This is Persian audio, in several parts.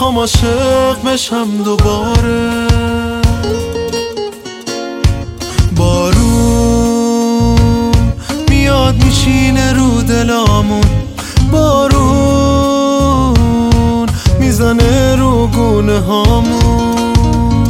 میخوام عاشق بشم دوباره. بارون میاد میشینه رو دلامون، بارون میزنه رو گونه هامون.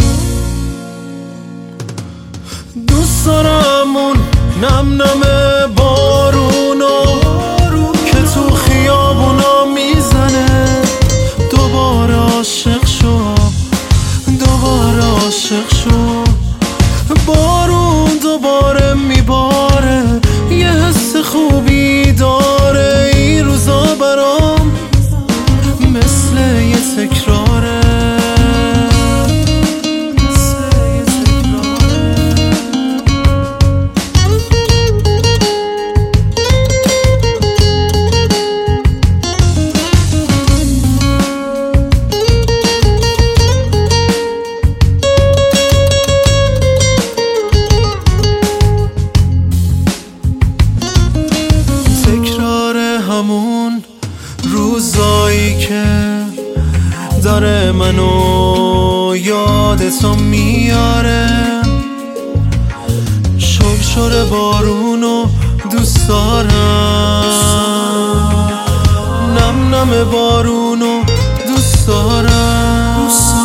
دوست دارمون نم نم بارونو که تو خیابونا میزنه. دوباره عاشق شو، دوباره عاشق شو. بارون دوباره میباره، یه حس خوبی داره. این روزا برام مثل یه تکراره، همون روزایی که داره منو یادتو میاره. شرشر بارونو دوست دارم، نم نم بارونو دوست دارم.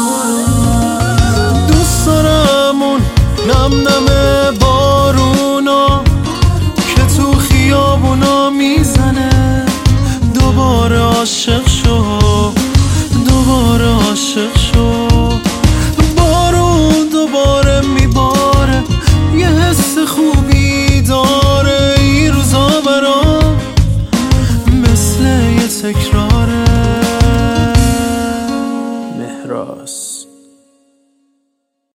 دوست دارم اون نم نم بارونو که تو خیابونا میزنه. دوباره عاشق